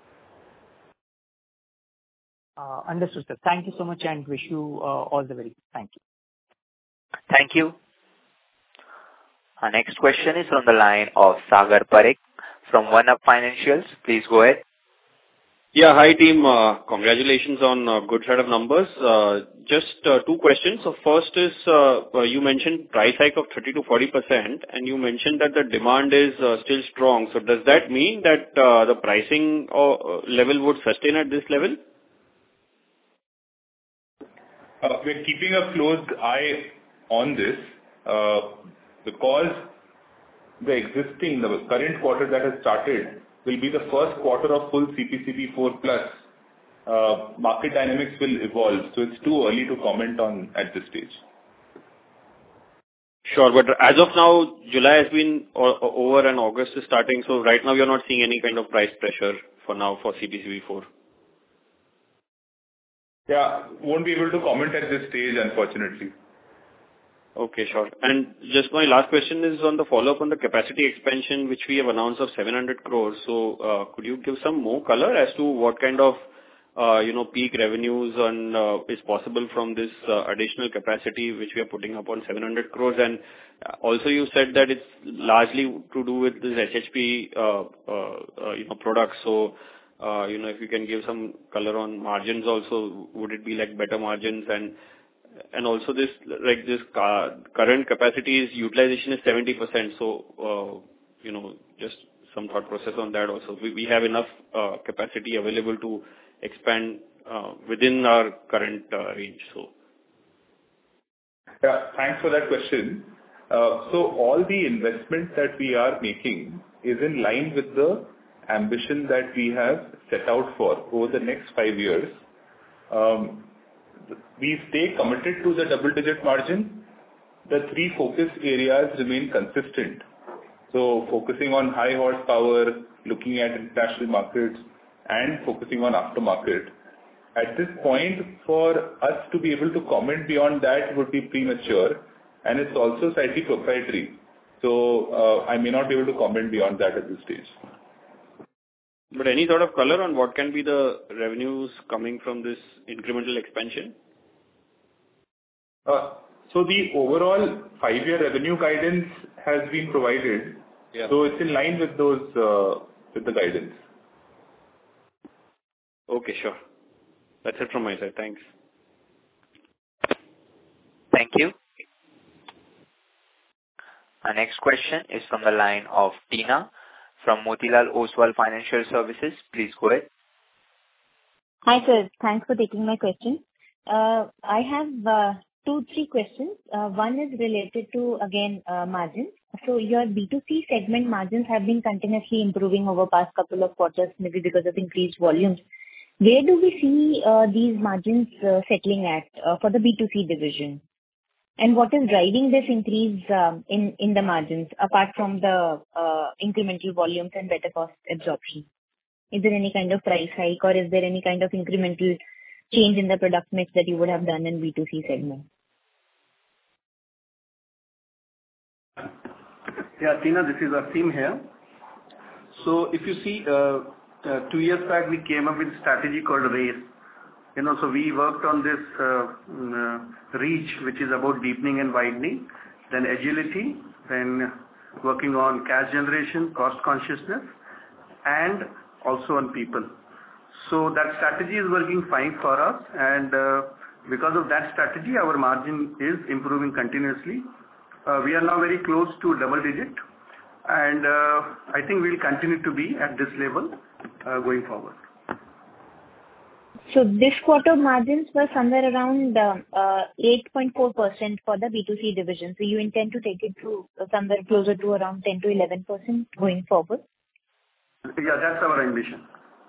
S13: Understood, sir. Thank you so much and wish you all the very best. Thank you.
S1: Thank you. Our next question is from the line of Sagar Parekh from OneUp Financials. Please go ahead.
S14: Yeah, hi team. Congratulations on a good set of numbers. Just 2 questions. So first is, you mentioned price hike of 30 to 40%, and you mentioned that the demand is still strong. So does that mean that the pricing level would sustain at this level?
S6: We're keeping a close eye on this because the current quarter that has started will be the first quarter of full CPCB 4+. Market dynamics will evolve, so it's too early to comment on at this stage.
S14: Sure, but as of now, July has been over and August is starting, so right now you're not seeing any kind of price pressure for now for CPCB 4.
S6: Yeah, won't be able to comment at this stage, unfortunately.
S14: Okay, sure. And just my last question is on the follow-up on the capacity expansion, which we have announced of 700 crores. So, could you give some more color as to what kind of, peak revenues is possible from this additional capacity which we are putting up on 700 crores? And also you said that it's largely to do with this HHP, products. So, if you can give some color on margins also, would it be like better margins? And also this current capacity's utilization is 70%. So, just some thought process on that also. We have enough capacity available to expand within our current range. So.
S6: Yeah, thanks for that question. So all the investment that we are making is in line with the ambition that we have set out for over the next 5 years. We stay committed to the double-digit margin. The 3 focus areas remain consistent. So focusing on high horsepower, looking at international markets, and focusing on aftermarket. At this point, for us to be able to comment beyond that would be premature, and it's also slightly proprietary. So I may not be able to comment beyond that at this stage.
S14: But any sort of color on what can be the revenues coming from this incremental expansion?
S6: So the overall 5-year revenue guidance has been provided.
S14: Yeah.
S6: So it's in line with those, with the guidance.
S14: Okay, sure. That's it from my side. Thanks.
S1: Thank you. Our next question is from the line of Tina from Motilal Oswal Financial Services. Please go ahead.
S15: Hi, sir. Thanks for taking my question. I have 2-3 questions. One is related to, again, margins. So your B2C segment margins have been continuously improving over past couple of quarters, maybe because of increased volumes. Where do we see these margins settling at for the B2C division? And what is driving this increase in the margins, apart from the incremental volumes and better cost absorption? Is there any kind of price hike, or is there any kind of incremental change in the product mix that you would have done in B2C segment?
S16: Yeah, Tina, this is Aseem here. So if you see, 2 years back, we came up with a strategy called RACE. So we worked on this reach, which is about deepening and widening, then agility, then working on cash generation, cost consciousness, and also on people. So that strategy is working fine for us, and because of that strategy, our margin is improving continuously. We are now very close to double digit, and I think we'll continue to be at this level going forward.
S15: So this quarter margins were somewhere around 8.4% for the B2C division. So you intend to take it to somewhere closer to around 10 to 11% going forward?
S16: Yeah, that's our ambition.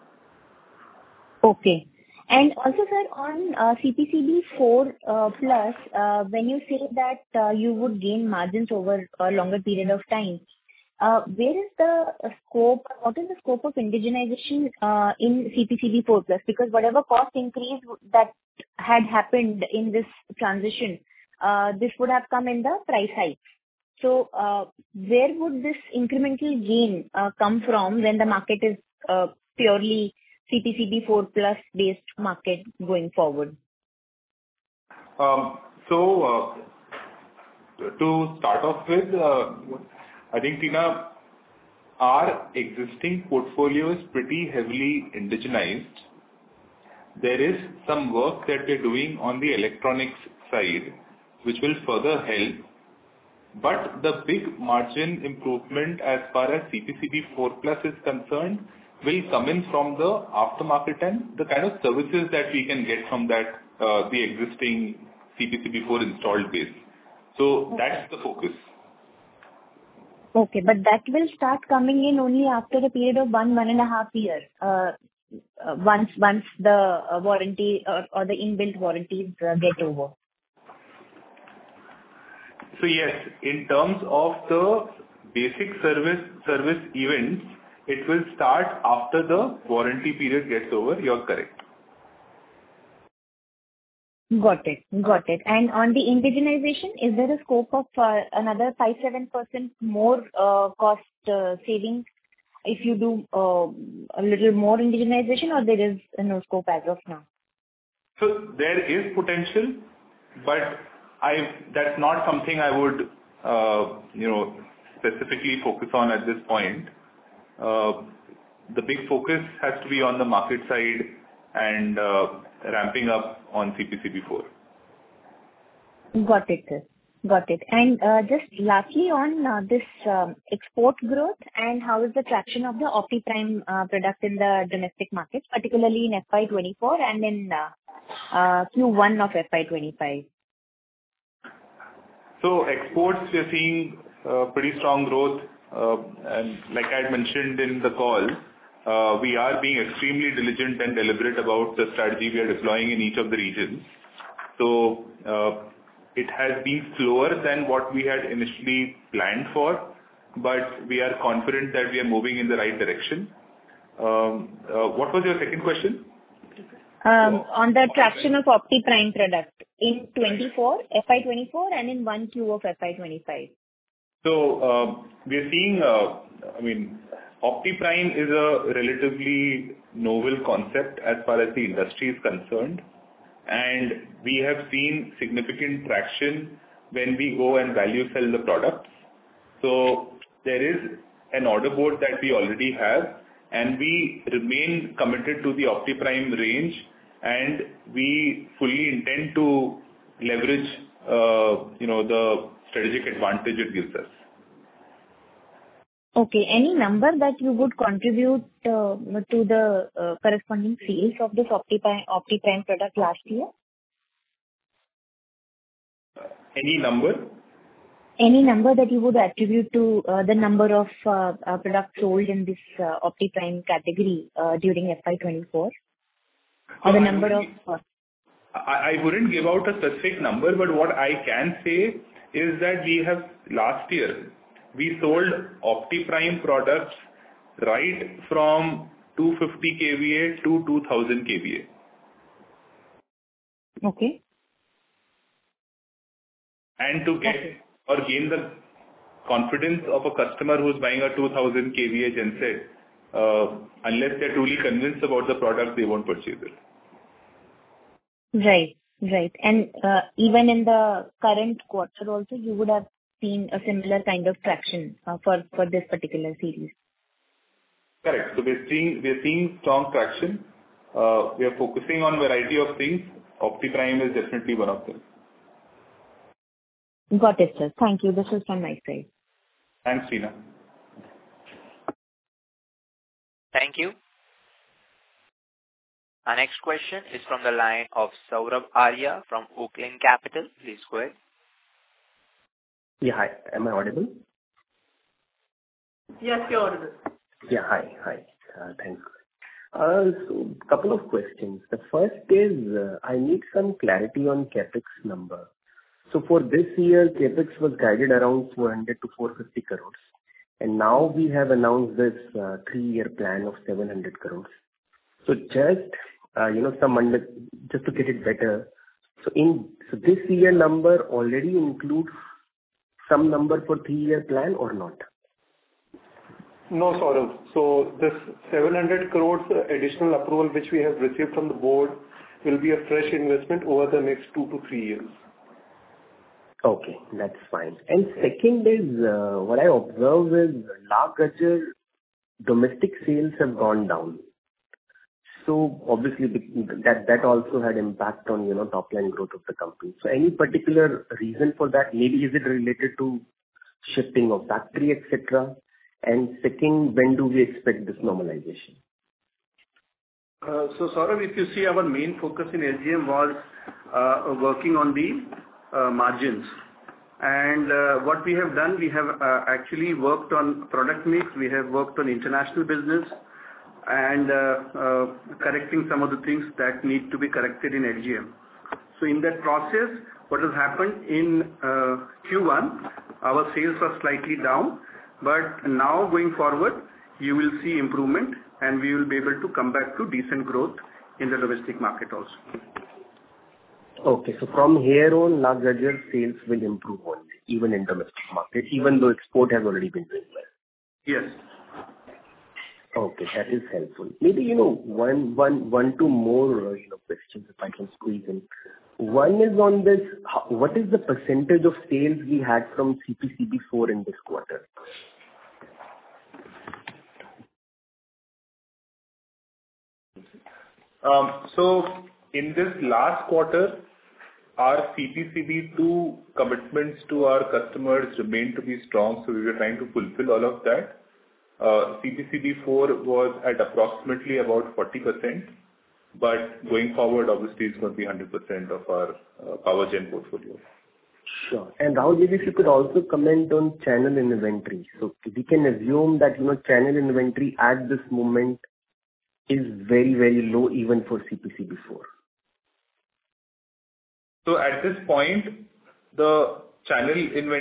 S15: Okay. And also, sir, on CPCB 4 plus, when you say that you would gain margins over a longer period of time, where is the scope? What is the scope of indigenization in CPCB 4 plus? Because whatever cost increase that had happened in this transition, this would have come in the price hike. So where would this incremental gain come from when the market is purely CPCB 4 plus based market going forward?
S6: So to start off with, I think, Tina, our existing portfolio is pretty heavily indigenized. There is some work that we're doing on the electronics side, which will further help. But the big margin improvement as far as CPCB 4 plus is concerned will come in from the aftermarket and the kind of services that we can get from that, the existing CPCB 4 installed base. So that's the focus.
S15: Okay, but that will start coming in only after a period of 1.5 years, once the warranty or the inbuilt warranties get over.
S6: So yes, in terms of the basic service events, it will start after the warranty period gets over. You're correct.
S15: Got it. And on the indigenization, is there a scope of another 5-7% more cost savings if you do a little more indigenization, or there is no scope as of now?
S6: So there is potential, but that's not something I would specifically focus on at this point. The big focus has to be on the market side and ramping up on CPCB 4.
S15: Got it, sir. Got it. And just lastly on this export growth, and how is the traction of the OptiPrime product in the domestic market, particularly in FY24 and in Q1 of FY25?
S6: So exports, we are seeing pretty strong growth. And like I had mentioned in the call, we are being extremely diligent and deliberate about the strategy we are deploying in each of the regions. So it has been slower than what we had initially planned for, but we are confident that we are moving in the right direction. What was your second question?
S15: On the traction of OptiPrime product in FY24 and in 1Q of FY25.
S6: So we are seeing, OptiPrime is a relatively novel concept as far as the industry is concerned, and we have seen significant traction when we go and value sell the products. So there is an order board that we already have, and we remain committed to the OptiPrime range, and we fully intend to leverage, the strategic advantage it gives us.
S15: Okay. Any number that you would contribute to the corresponding sales of this OptiPrime product last year?
S6: Any number?
S15: Any number that you would attribute to the number of products sold in this OptiPrime category during FY24? Or the number of...
S6: I wouldn't give out a specific number, but what I can say is that last year, we sold OptiPrime products right from 250 kVA to 2000 kVA.
S15: Okay.
S6: And to get or gain the confidence of a customer who's buying a 2000 kVA genset, unless they're truly convinced about the product, they won't purchase it.
S15: Right. And even in the current quarter also, you would have seen a similar kind of traction for this particular series.
S6: Correct. So we're seeing strong traction. We are focusing on variety of things. OptiPrime is definitely one of them.
S15: Got it, sir. Thank you. This is from my side.
S6: Thanks, Tina.
S1: Thank you. Our next question is from the line of Saurabh Arya from Oaklane Capital. Please go ahead.
S17: Yeah, hi. Am I audible?
S3: Yes, you're audible.
S17: Yeah, hi. Thanks. So couple of questions. The first is, I need some clarity on CapEx number. So for this year, CapEx was guided around 400 to 450 crores. And now we have announced this 3-year plan of 700 crores. So just, just to get it better. So this year number already includes some number for 3-year plan or not?
S4: No, Saurabh. So this 700 crores additional approval which we have received from the board will be a fresh investment over the next 2 to 3 years.
S17: Okay, that's fine. And second is, what I observe is La Gajjar domestic sales have gone down. So obviously that also had impact on, top line growth of the company. So any particular reason for that? Maybe is it related to shifting of factory, etc.? And second, when do we expect this normalization?
S16: So Saurabh, if you see, our main focus in LGM was working on the margins. And what we have done, we have actually worked on product mix, we have worked on international business, and correcting some of the things that need to be corrected in LGM. So in that process, what has happened in Q1, our sales are slightly down, but now going forward, you will see improvement and we will be able to come back to decent growth in the domestic market also.
S17: Okay, so from here on, La Gajjar sales will improve only, even in domestic market, even though export has already been doing well.
S16: Yes.
S17: Okay, that is helpful. Maybe, two more, questions if I can squeeze in. One is on this, what is the percentage of sales we had from CPCB4 in this quarter?
S6: So in this last quarter, our CPCB2 commitments to our customers remain to be strong, so we were trying to fulfill all of that. CPCB4 was at approximately about 40%, but going forward, obviously, it's going to be 100% of our power gen portfolio.
S17: Sure. And Rahul, maybe if you could also comment on channel inventory. So we can assume that, channel inventory at this moment is very, very low even for CPCB4.
S6: So at this point, the channel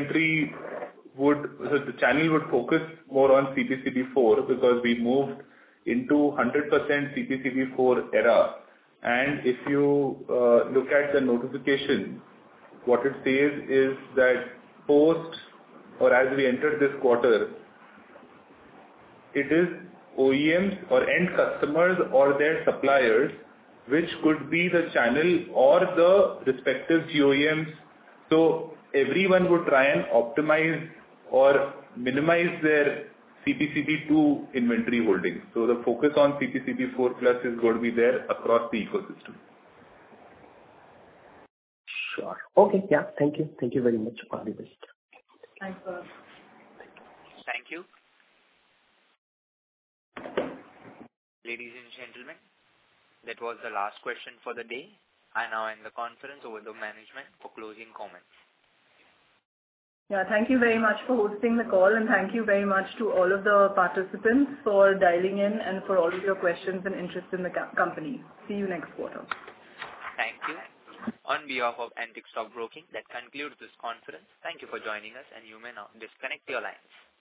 S6: would focus more on CPCB4 because we moved into 100% CPCB4 era. And if you look at the notification, what it says is that as we entered this quarter, it is OEMs or end customers or their suppliers, which could be the channel or the respective GOEMs. So everyone would try and optimize or minimize their CPCB2 inventory holdings. So the focus on CPCB4 Plus is going to be there across the ecosystem.
S17: Sure. Okay. Yeah. Thank you. Thank you very much. All the best.
S3: Thanks, sir.
S1: Thank you. Ladies and gentlemen, that was the last question for the day. I now end the conference over the management for closing comments.
S3: Yeah, thank you very much for hosting the call, and thank you very much to all of the participants for dialing in and for all of your questions and interest in the company. See you next quarter.
S1: Thank you. On behalf of Antique Stock Broking, that concludes this conference. Thank you for joining us, and you may now disconnect your lines.